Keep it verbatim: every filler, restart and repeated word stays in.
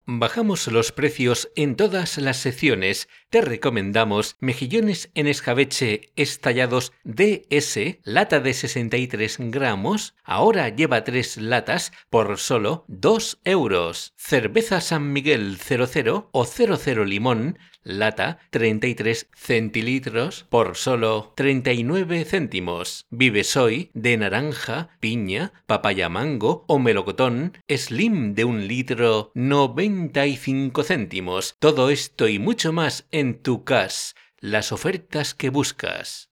Bajamos los precios en todas las secciones. Te recomendamos mejillones en escabeche estallados D S, lata de sesenta y tres gramos. Ahora lleva tres latas por solo dos euros. Cerveza San Miguel cero cero o cero cero limón, lata treinta y tres centilitros por solo treinta y nueve céntimos. Vivesoy de naranja, piña, papaya mango o melocotón, slim de un litro, noventa y cinco céntimos. Todo esto y mucho más en Tu Cas, las ofertas que buscas.